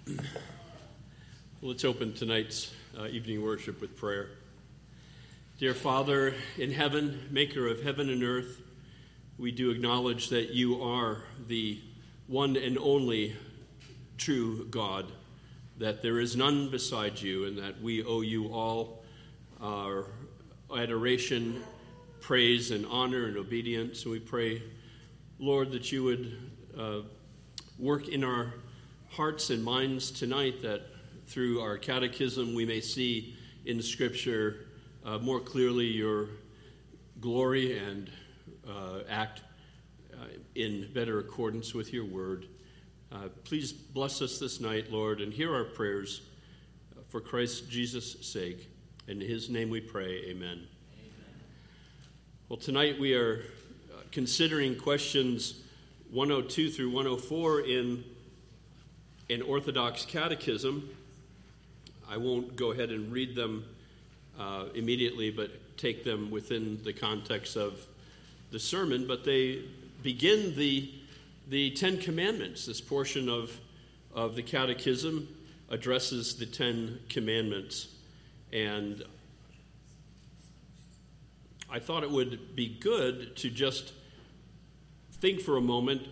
Let's open tonight's evening worship with prayer. Dear Father in heaven, maker of heaven and earth, we do acknowledge that you are the one and only true God, that there is none beside you, and that we owe you all our adoration, praise, and honor and obedience. And we pray, Lord, that you would work in our hearts and minds tonight, that through our catechism we may see in the Scripture more clearly your glory and act in better accordance with your word. Please bless us this night, Lord, and hear our prayers for Christ Jesus' sake. In his name we pray, amen. Amen. Well, tonight we are considering questions 102 through 104 in an Orthodox catechism. I won't go ahead and read them immediately, but take them within the context of the sermon. But they begin the Ten Commandments. This portion of the catechism addresses the Ten Commandments. And I thought it would be good to just think for a moment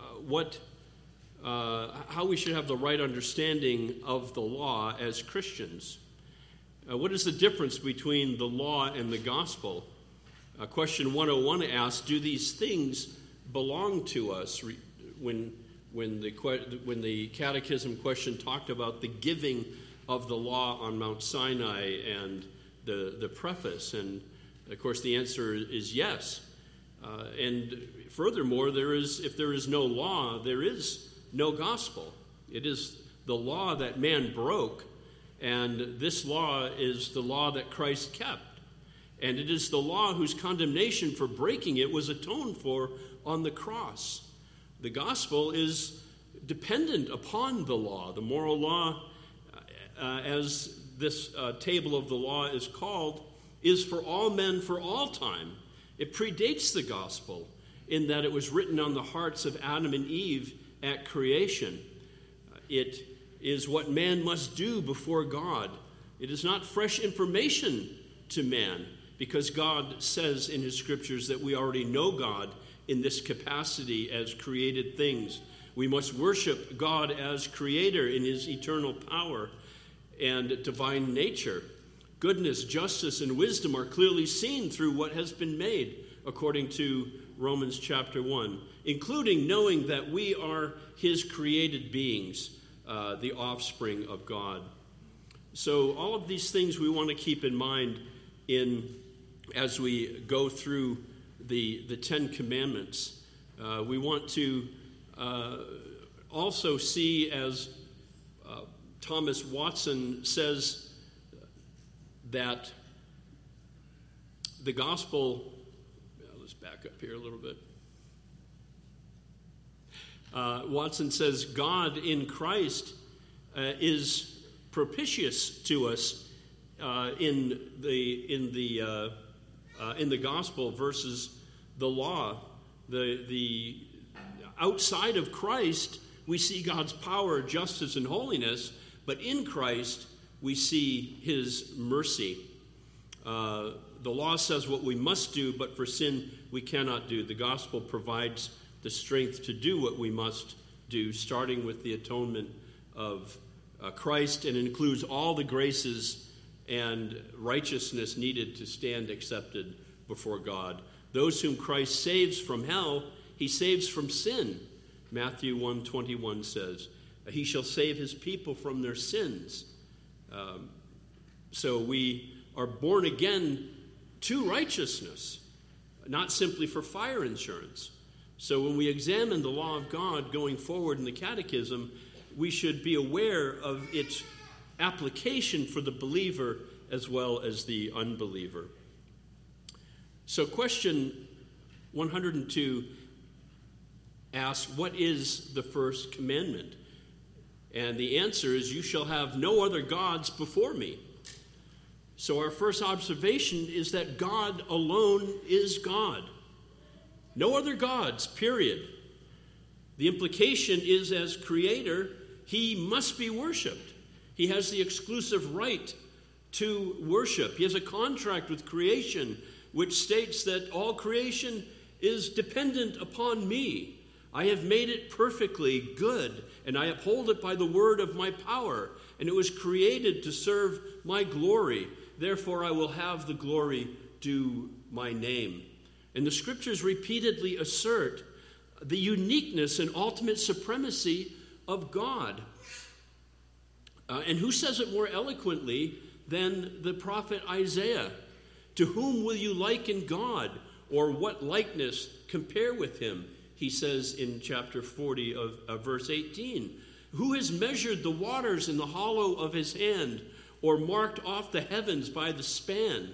how we should have the right understanding of the law as Christians. What is the difference between the law and the gospel? Question 101 asks, do these things belong to us? When the catechism question talked about the giving of the law on Mount Sinai and the preface, and of course the answer is yes. And furthermore, if there is no law, there is no gospel. It is the law that man broke, and this law is the law that Christ kept. And it is the law whose condemnation for breaking it was atoned for on the cross. The gospel is dependent upon the law. The moral law, as this table of the law is called, is for all men for all time. It predates the gospel in that it was written on the hearts of Adam and Eve at creation. It is what man must do before God. It is not fresh information to man, because God says in his scriptures that we already know God in this capacity as created things. We must worship God as creator in his eternal power and divine nature. Goodness, justice, and wisdom are clearly seen through what has been made, according to Romans chapter 1, including knowing that we are his created beings, the offspring of God. So all of these things we want to keep in mind as we go through the Ten Commandments. We want to also see, as Thomas Watson says, that the gospel, let's back up here a little bit. Watson says God in Christ is propitious to us in the gospel versus the law. The outside of Christ we see God's power, justice, and holiness, but in Christ we see his mercy. The law says what we must do, but for sin we cannot do. The gospel provides the strength to do what we must do, starting with the atonement of Christ, and includes all the graces and righteousness needed to stand accepted before God. Those whom Christ saves from hell, he saves from sin. Matthew 1:21 says, he shall save his people from their sins. So we are born again to righteousness, not simply for fire insurance. So when we examine the law of God going forward in the catechism, we should be aware of its application for the believer as well as the unbeliever. So question 102 asks, what is the first commandment? And the answer is, you shall have no other gods before me. So our first observation is that God alone is God. No other gods, period. The implication is, as creator, he must be worshiped. He has the exclusive right to worship. He has a contract with creation which states that all creation is dependent upon me. I have made it perfectly good, and I uphold it by the word of my power, and it was created to serve my glory. Therefore, I will have the glory due my name. And the scriptures repeatedly assert the uniqueness and ultimate supremacy of God. And who says it more eloquently than the prophet Isaiah? To whom will you liken God, or what likeness compare with him? He says in chapter 40 of verse 18. Who has measured the waters in the hollow of his hand, or marked off the heavens by the span?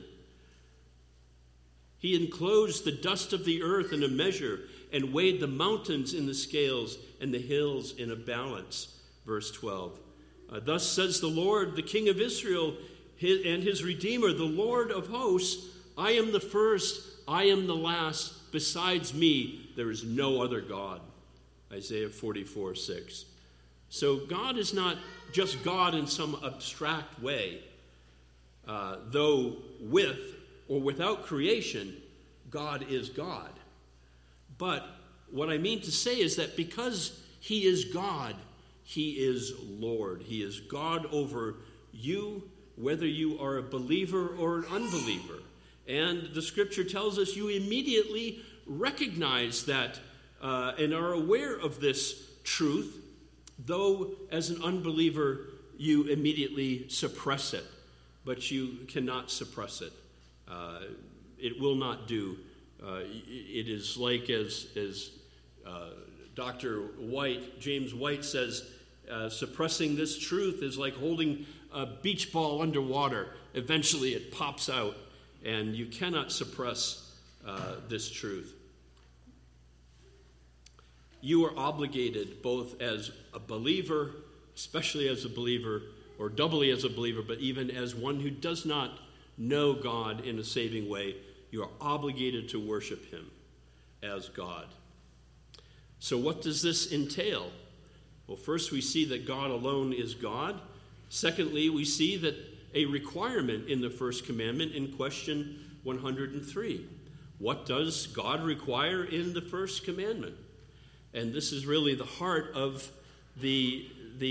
He enclosed the dust of the earth in a measure, and weighed the mountains in the scales, and the hills in a balance. Verse 12. Thus says the Lord, the King of Israel, and his Redeemer, the Lord of hosts, I am the first, I am the last. Besides me, there is no other God. Isaiah 44:6. So God is not just God in some abstract way. Though with or without creation, God is God. But what I mean to say is that because he is God, he is Lord. He is God over you, whether you are a believer or an unbeliever. And the scripture tells us you immediately recognize that and are aware of this truth, though as an unbeliever you immediately suppress it. But you cannot suppress it. It will not do. It is like as Dr. White, James White says, suppressing this truth is like holding a beach ball underwater. Eventually it pops out, and you cannot suppress this truth. You are obligated both as a believer, especially as a believer, or doubly as a believer, but even as one who does not know God in a saving way, you are obligated to worship him as God. So what does this entail? Well, first we see that God alone is God. Secondly, we see that a requirement in the first commandment in question 103. What does God require in the first commandment? And this is really the heart of the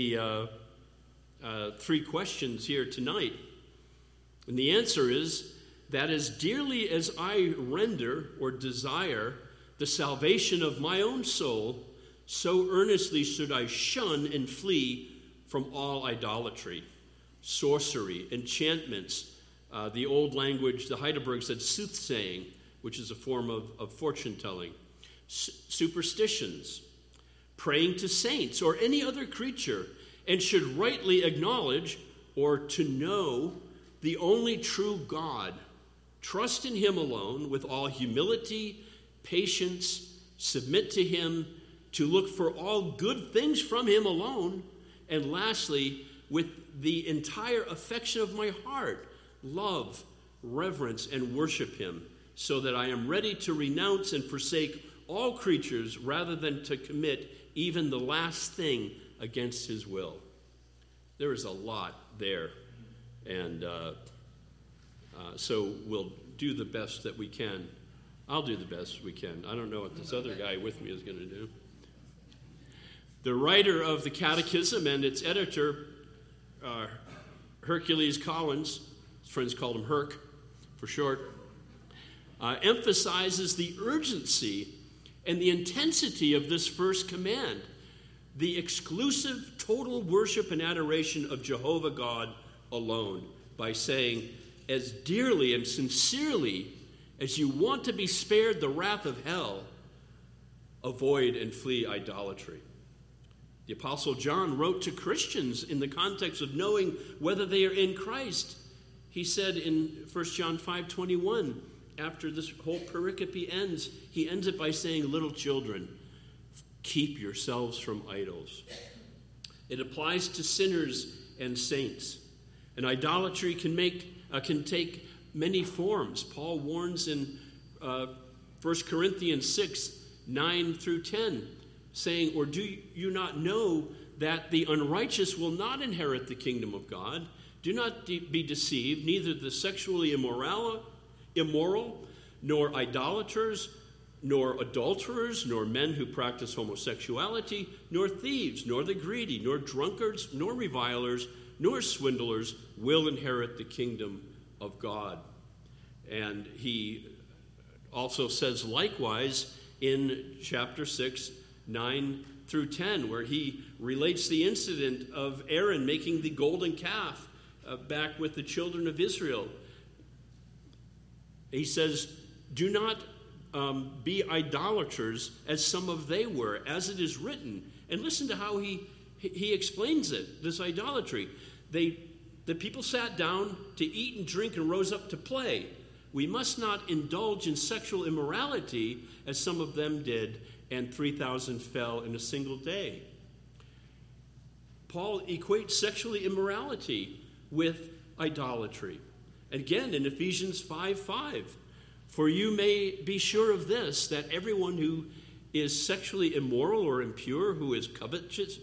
three questions here tonight. And the answer is that as dearly as I render or desire the salvation of my own soul, so earnestly should I shun and flee from all idolatry, sorcery, enchantments. The old language, the Heidelberg said soothsaying, which is a form of fortune-telling, superstitions, praying to saints or any other creature, and should rightly acknowledge or to know the only true God, trust in him alone with all humility, patience, submit to him, to look for all good things from him alone, and lastly, with the entire affection of my heart, love, reverence, and worship him, so that I am ready to renounce and forsake all creatures rather than to commit even the last thing against his will. There is a lot there, and so we'll do the best that we can. I'll do the best we can. I don't know what this other guy with me is going to do. The writer of the Catechism and its editor, Hercules Collins, his friends called him Herc for short, emphasizes the urgency and the intensity of this first command, the exclusive total worship and adoration of Jehovah God alone, by saying, as dearly and sincerely as you want to be spared the wrath of hell, avoid and flee idolatry. The Apostle John wrote to Christians in the context of knowing whether they are in Christ. He said in 1 John 5:21, after this whole pericope ends, he ends it by saying, little children, keep yourselves from idols. It applies to sinners and saints. And idolatry can take many forms. Paul warns in 1 Corinthians 6, 9 through 10, saying, or do you not know that the unrighteous will not inherit the kingdom of God. Do not be deceived, neither the sexually immoral, nor idolaters, nor adulterers, nor men who practice homosexuality, nor thieves, nor the greedy, nor drunkards, nor revilers, nor swindlers will inherit the kingdom of God. And he also says likewise in chapter 6, 9 through 10, where he relates the incident of Aaron making the golden calf back with the children of Israel. He says, do not be idolaters as some of they were, as it is written. And listen to how he explains it, this idolatry. The people sat down to eat and drink and rose up to play. We must not indulge in sexual immorality as some of them did, and 3,000 fell in a single day. Paul equates sexual immorality with idolatry. Again, in Ephesians 5:5, for you may be sure of this, that everyone who is sexually immoral or impure, who is covetous,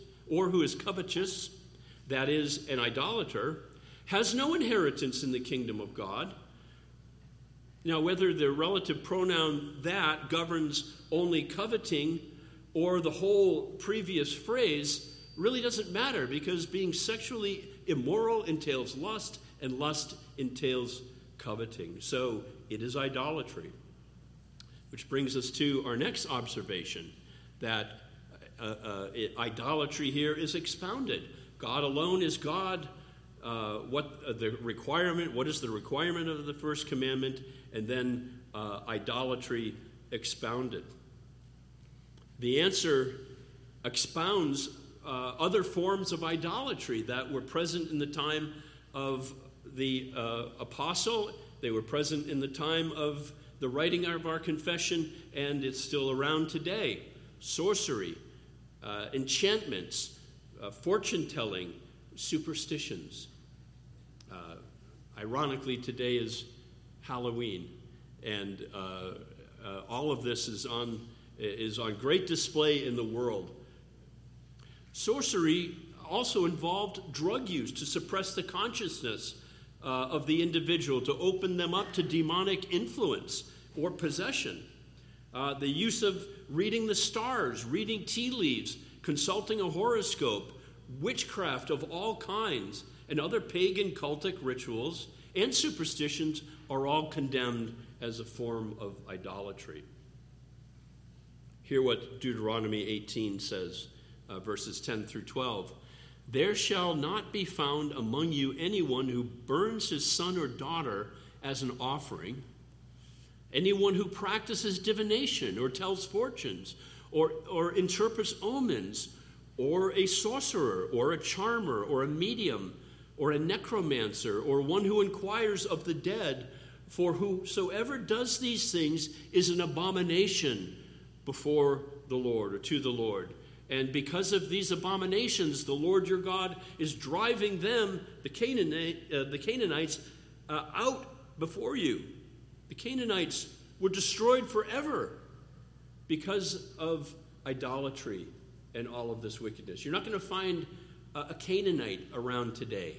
that is, an idolater, has no inheritance in the kingdom of God. Now, whether the relative pronoun that governs only coveting or the whole previous phrase really doesn't matter, because being sexually immoral entails lust, and lust entails coveting. So it is idolatry. Which brings us to our next observation, that idolatry here is expounded. God alone is God. What is the requirement of the first commandment? And then idolatry expounded. The answer expounds other forms of idolatry that were present in the time of the apostle. They were present in the time of the writing of our confession, and it's still around today. Sorcery, enchantments, fortune-telling, superstitions. Ironically, today is Halloween, and all of this is on great display in the world. Sorcery also involved drug use to suppress the consciousness of the individual, to open them up to demonic influence or possession. The use of reading the stars, reading tea leaves, consulting a horoscope, witchcraft of all kinds, and other pagan cultic rituals and superstitions are all condemned as a form of idolatry. Hear what Deuteronomy 18 says, verses 10 through 12. There shall not be found among you anyone who burns his son or daughter as an offering, anyone who practices divination or tells fortunes or interprets omens, or a sorcerer or a charmer or a medium or a necromancer or one who inquires of the dead, for whosoever does these things is an abomination before the Lord, or to the Lord. And because of these abominations, the Lord your God is driving them, the Canaanites, out before you. The Canaanites were destroyed forever because of idolatry and all of this wickedness. You're not going to find a Canaanite around today.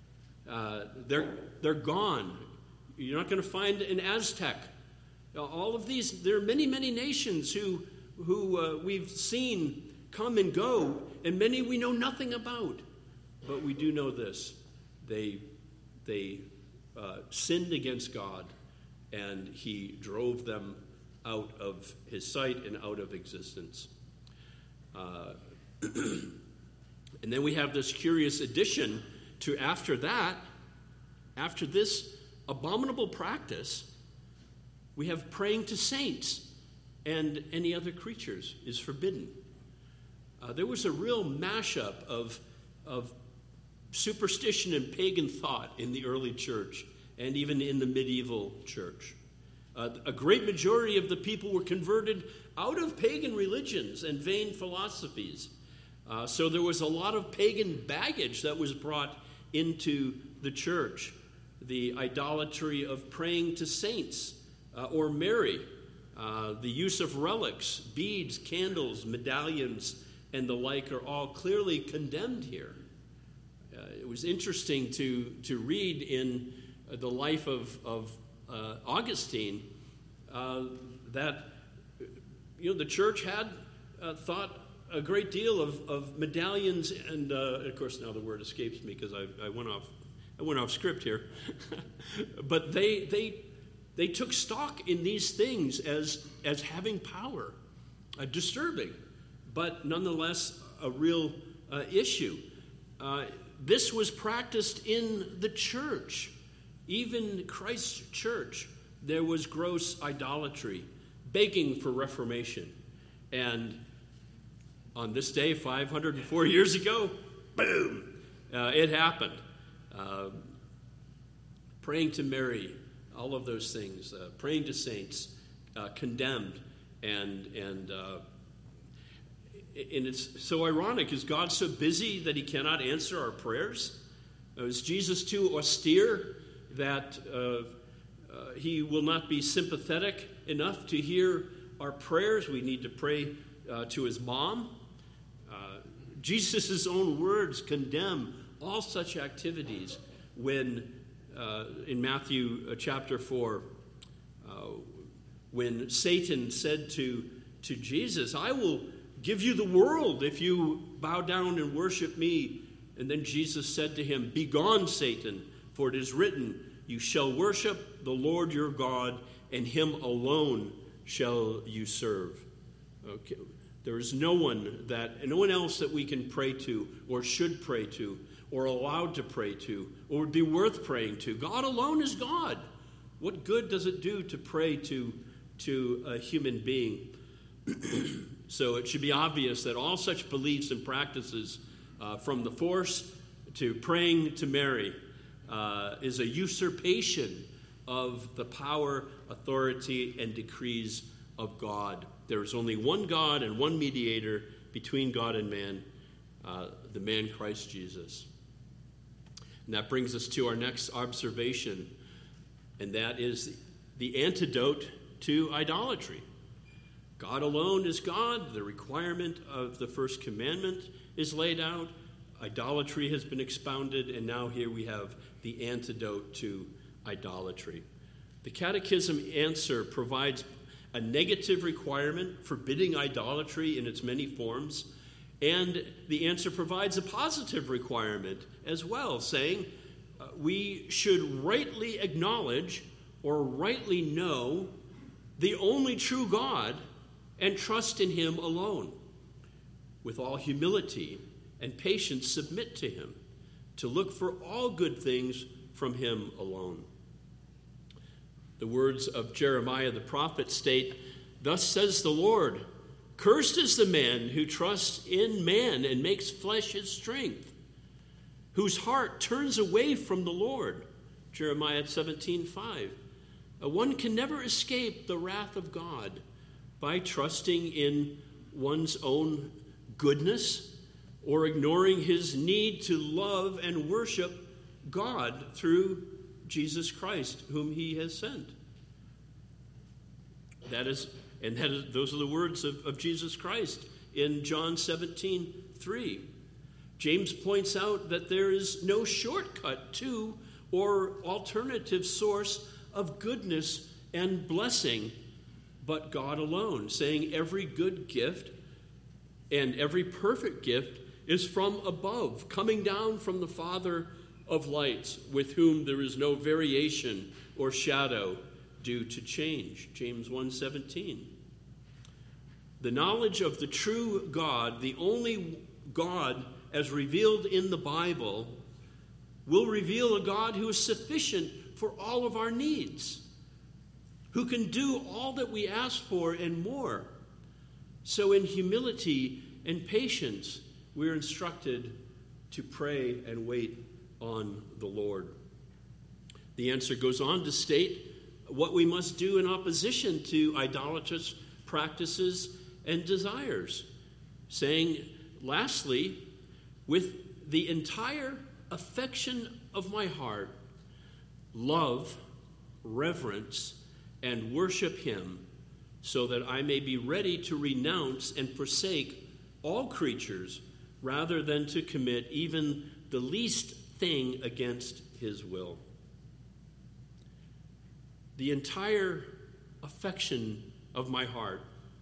They're gone. You're not going to find an Aztec. All of these, there are many, many nations who we've seen come and go, and many we know nothing about. But we do know this: they sinned against God, and He drove them out of His sight and out of existence. And then we have this curious addition to after this abominable practice, we have praying to saints and any other creatures is forbidden. There was a real mashup of superstition and pagan thought in the early church and even in the medieval church. A great majority of the people were converted out of pagan religions and vain philosophies. So there was a lot of pagan baggage that was brought into the church. The idolatry of praying to saints or Mary, the use of relics, beads, candles, medallions, and the like are all clearly condemned here. It was interesting to read in the life of Augustine that the church had thought a great deal of medallions, and of course now the word escapes me because I went off script here. But they took stock in these things as having power, disturbing, but nonetheless a real issue. This was practiced in the church. Even Christ's church, there was gross idolatry, begging for reformation. And on this day, 504 years ago, boom, it happened. Praying to Mary, all of those things, praying to saints, condemned, and it's so ironic. Is God so busy that he cannot answer our prayers? Is Jesus too austere that he will not be sympathetic enough to hear our prayers? We need to pray to his mom. Jesus' own words condemn all such activities when, in Matthew chapter 4, when Satan said to Jesus, "I will give you the world if you bow down and worship me." And then Jesus said to him, "Begone, Satan, for it is written, you shall worship the Lord your God, and him alone shall you serve." Okay. There is no one else that we can pray to, or should pray to, or allowed to pray to, or would be worth praying to. God alone is God. What good does it do to pray to a human being? So it should be obvious that all such beliefs and practices, from the force to praying to Mary, is a usurpation of the power, authority, and decrees of God. There is only one God and one mediator between God and man, the man Christ Jesus. And that brings us to our next observation, and that is the antidote to idolatry. God alone is God. The requirement of the first commandment is laid out. Idolatry has been expounded, and now here we have the antidote to idolatry. The Catechism answer provides a negative requirement forbidding idolatry in its many forms, and the answer provides a positive requirement as well, saying we should rightly acknowledge or rightly know the only true God and trust in him alone. With all humility and patience submit to him, to look for all good things from him alone. The words of Jeremiah the prophet state, "Thus says the Lord, cursed is the man who trusts in man and makes flesh his strength, whose heart turns away from the Lord." Jeremiah 17:5. One can never escape the wrath of God by trusting in one's own goodness or ignoring his need to love and worship God through Jesus Christ, whom he has sent. Those are the words of Jesus Christ in John 17:3. James points out that there is no shortcut to or alternative source of goodness and blessing but God alone, saying every good gift and every perfect gift is from above, coming down from the Father of lights, with whom there is no variation or shadow due to change. James 1:17. The knowledge of the true God, the only God as revealed in the Bible, will reveal a God who is sufficient for all of our needs, who can do all that we ask for and more. So in humility and patience, we're instructed to pray and wait on the Lord. The answer goes on to state what we must do in opposition to idolatrous practices and desires, saying, lastly, with the entire affection of my heart, love, reverence, and worship him, so that I may be ready to renounce and forsake all creatures rather than to commit even the least thing against his will. The entire affection of my heart.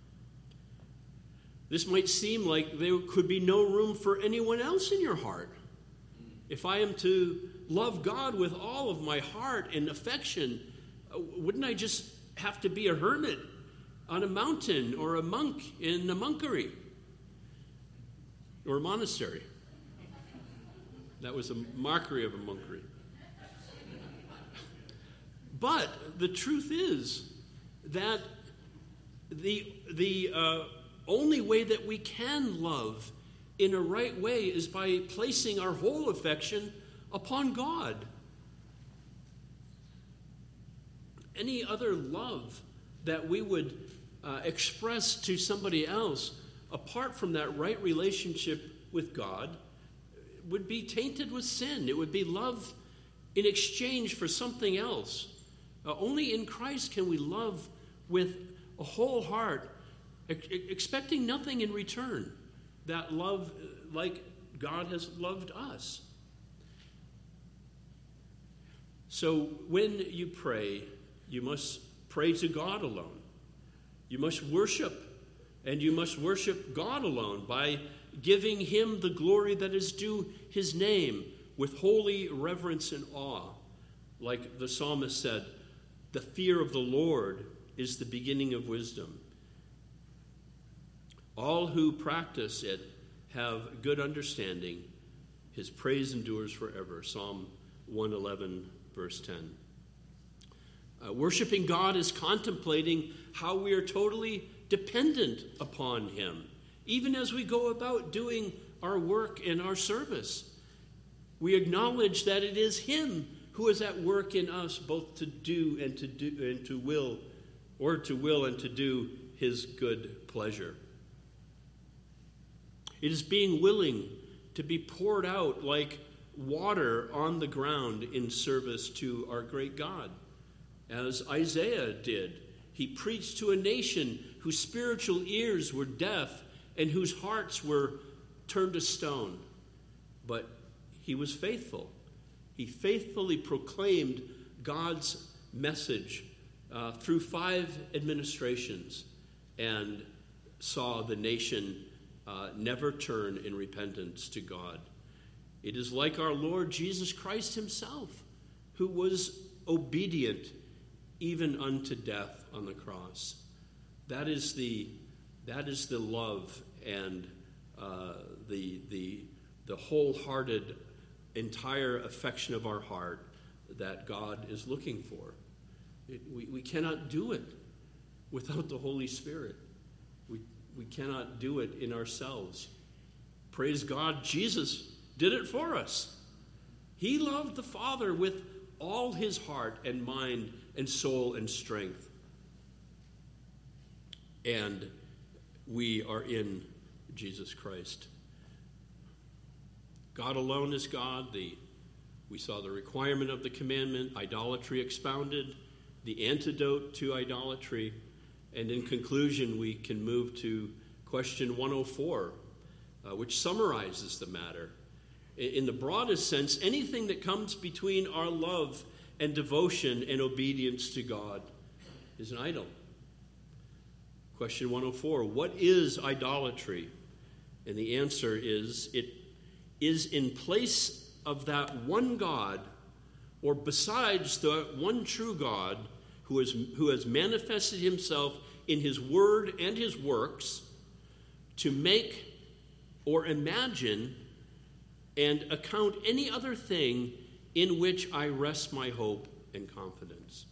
This might seem like there could be no room for anyone else in your heart. If I am to love God with all of my heart and affection, wouldn't I just have to be a hermit on a mountain or a monk in a monkery or a monastery? That was a mockery of a monkery. But the truth is that the only way that we can love in a right way is by placing our whole affection upon God. Any other love that we would express to somebody else apart from that right relationship with God would be tainted with sin. It would be love in exchange for something else. Only in Christ can we love with a whole heart, expecting nothing in return. That love like God has loved us. So when you pray, you must pray to God alone. You must worship, and you must worship God alone by giving him the glory that is due his name with holy reverence and awe. Like the psalmist said, the fear of the Lord is the beginning of wisdom. All who practice it have good understanding. His praise endures forever. Psalm 111, verse 10. Worshiping God is contemplating how we are totally dependent upon him, even as we go about doing our work and our service. We acknowledge that it is him who is at work in us, both to do and to will and to do his good pleasure. It is being willing to be poured out like water on the ground in service to our great God. As Isaiah did, he preached to a nation whose spiritual ears were deaf and whose hearts were turned to stone. But he was faithful. He faithfully proclaimed God's message through 5 administrations and saw the nation never turn in repentance to God. It is like our Lord Jesus Christ himself, who was obedient even unto death on the cross. That is the love and the wholehearted, entire affection of our heart that God is looking for. We cannot do it without the Holy Spirit. We cannot do it in ourselves. Praise God, Jesus did it for us. He loved the Father with all his heart and mind and soul and strength. And we are in Jesus Christ. God alone is God. We saw the requirement of the commandment, idolatry expounded, the antidote to idolatry. And in conclusion, we can move to question 104, which summarizes the matter. In the broadest sense, anything that comes between our love and devotion and obedience to God is an idol. Question 104, what is idolatry? And the answer is, it is in place of that one God, or besides the one true God, who has manifested himself in his word and his works to make or imagine and account any other thing in which I rest my hope and confidence.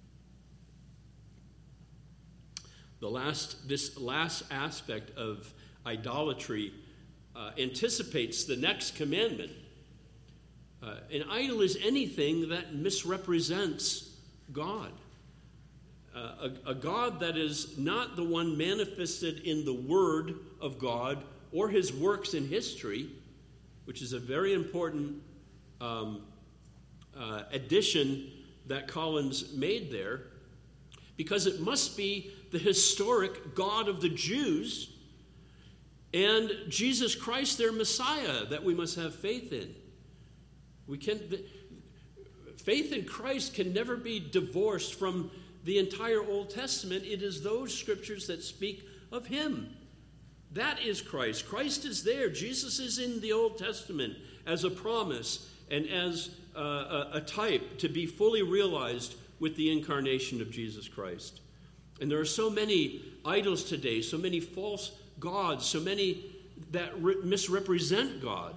This last aspect of idolatry anticipates the next commandment. An idol is anything that misrepresents God. A God that is not the one manifested in the Word of God or his works in history, which is a very important addition that Collins made there, because it must be the historic God of the Jews and Jesus Christ, their Messiah, that we must have faith in. Faith in Christ can never be divorced from the entire Old Testament. It is those scriptures that speak of him. That is Christ. Christ is there. Jesus is in the Old Testament as a promise and as a type to be fully realized with the incarnation of Jesus Christ. And there are so many idols today, so many false gods, so many that misrepresent God.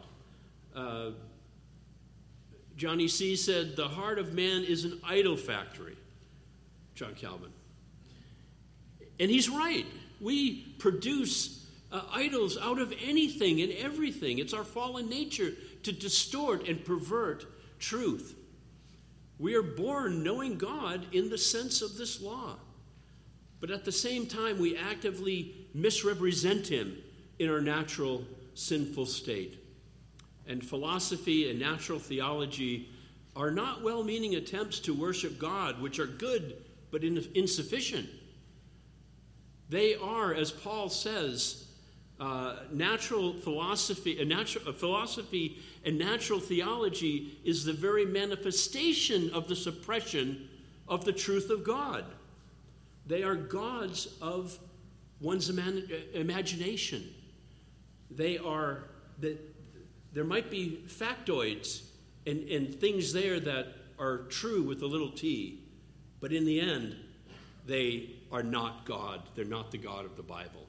Johnny C. said, "The heart of man is an idol factory," John Calvin. And he's right. We produce idols out of anything and everything. It's our fallen nature to distort and pervert truth. We are born knowing God in the sense of this law. But at the same time, we actively misrepresent him in our natural sinful state. And philosophy and natural theology are not well-meaning attempts to worship God, which are good but insufficient. They are, as Paul says, philosophy and natural theology is the very manifestation of the suppression of the truth of God. They are gods of one's imagination. There might be factoids and things there that are true with a little t, but in the end, they are not God. They're not the God of the Bible.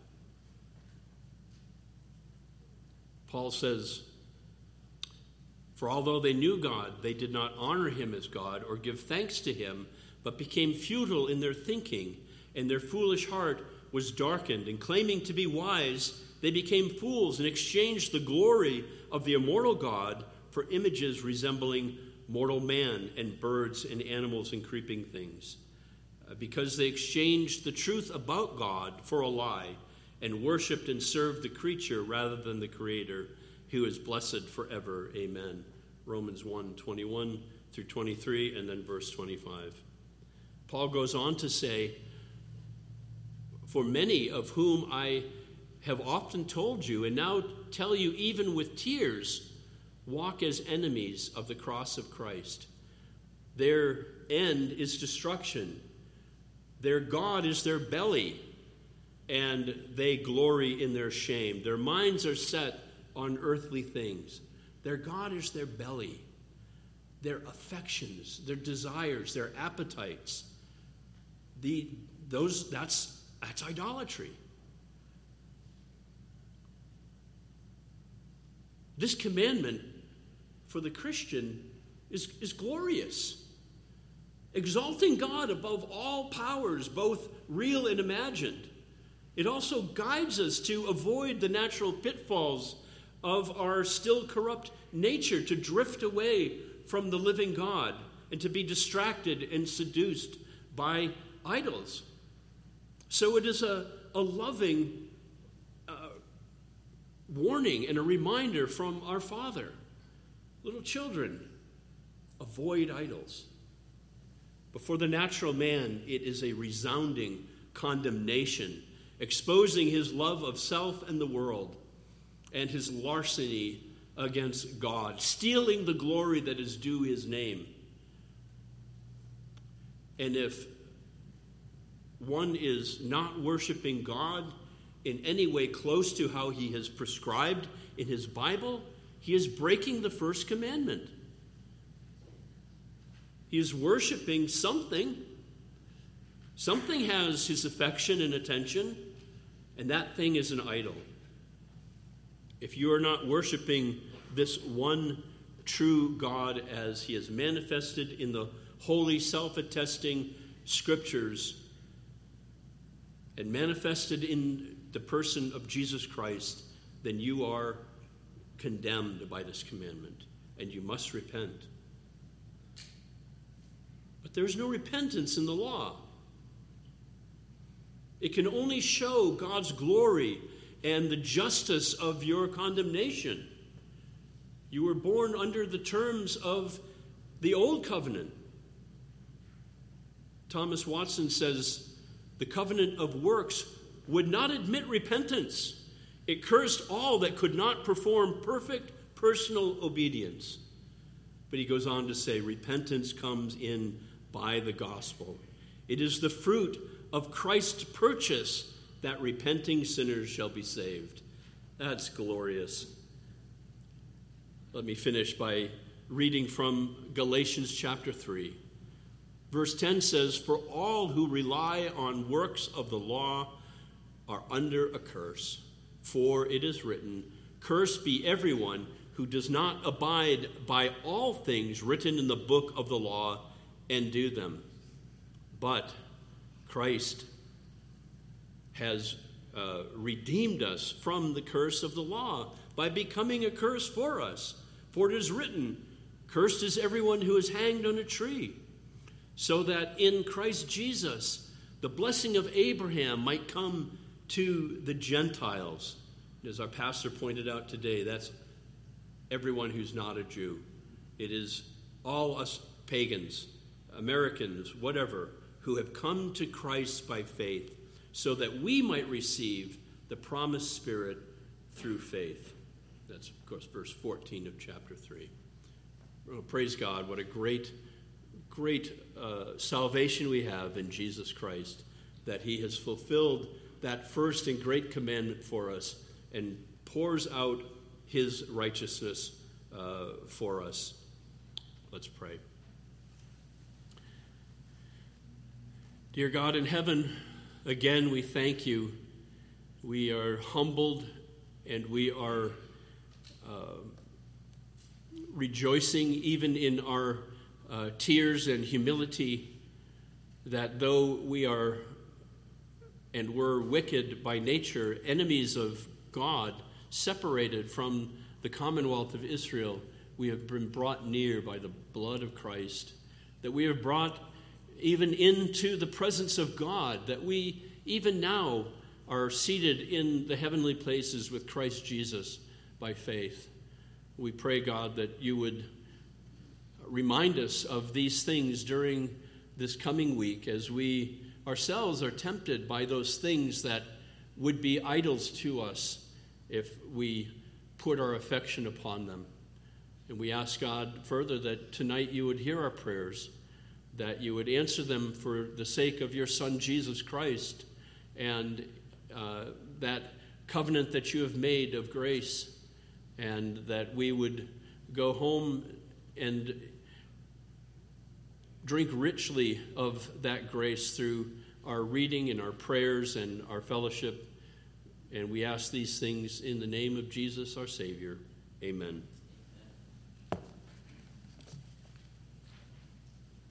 Paul says, "For although they knew God, they did not honor him as God or give thanks to him, but became futile in their thinking, and their foolish heart was darkened. And claiming to be wise, they became fools and exchanged the glory of the immortal God for images resembling mortal man and birds and animals and creeping things. Because they exchanged the truth about God for a lie and worshipped and served the creature rather than the Creator, who is blessed forever. Amen." Romans 1:21 through 23, and then verse 25. Paul goes on to say, "For many of whom I have often told you, and now tell you even with tears, walk as enemies of the cross of Christ. Their end is destruction. Their God is their belly, and they glory in their shame. Their minds are set on earthly things." Their God is their belly, their affections, their desires, their appetites. That's idolatry. This commandment for the Christian is glorious. Exalting God above all powers, both real and imagined. It also guides us to avoid the natural pitfalls of our still corrupt nature, to drift away from the living God and to be distracted and seduced by idols. So it is a loving warning and a reminder from our Father. Little children, avoid idols. But for the natural man, it is a resounding condemnation, exposing his love of self and the world and his larceny against God, stealing the glory that is due his name. And if one is not worshiping God in any way close to how he has prescribed in his Bible, he is breaking the first commandment. He is worshiping something. Something has his affection and attention, and that thing is an idol. If you are not worshiping this one true God as he is manifested in the holy, self-attesting scriptures and manifested in the person of Jesus Christ, then you are condemned by this commandment, and you must repent. But there's no repentance in the law. It can only show God's glory and the justice of your condemnation. You were born under the terms of the old covenant. Thomas Watson says, the covenant of works would not admit repentance. It cursed all that could not perform perfect personal obedience. But he goes on to say, repentance comes in by the gospel. It is the fruit of Christ's purchase that repenting sinners shall be saved. That's glorious. Let me finish by reading from Galatians chapter 3. Verse 10 says, for all who rely on works of the law are under a curse. For it is written, cursed be everyone who does not abide by all things written in the book of the law and do them. But Christ has redeemed us from the curse of the law by becoming a curse for us. For it is written, cursed is everyone who is hanged on a tree, so that in Christ Jesus the blessing of Abraham might come to the Gentiles. As our pastor pointed out today, that's everyone who's not a Jew. It is all us pagans, Americans, whatever, who have come to Christ by faith, so that we might receive the promised Spirit through faith. That's, of course, verse 14 of chapter 3. Oh, praise God, what a great salvation we have in Jesus Christ, that he has fulfilled that first and great commandment for us and pours out his righteousness for us. Let's pray. Dear God in heaven, again we thank you. We are humbled and we are rejoicing even in our tears and humility that though we are and were wicked by nature, enemies of God, separated from the commonwealth of Israel, we have been brought near by the blood of Christ, that we have brought even into the presence of God, that we even now are seated in the heavenly places with Christ Jesus by faith. We pray, God, that you would remind us of these things during this coming week as we ourselves are tempted by those things that would be idols to us if we put our affection upon them. And we ask God further that tonight you would hear our prayers, that you would answer them for the sake of your Son, Jesus Christ, and that covenant that you have made of grace, and that we would go home and drink richly of that grace through our reading and our prayers and our fellowship. And we ask these things in the name of Jesus, our Savior. Amen.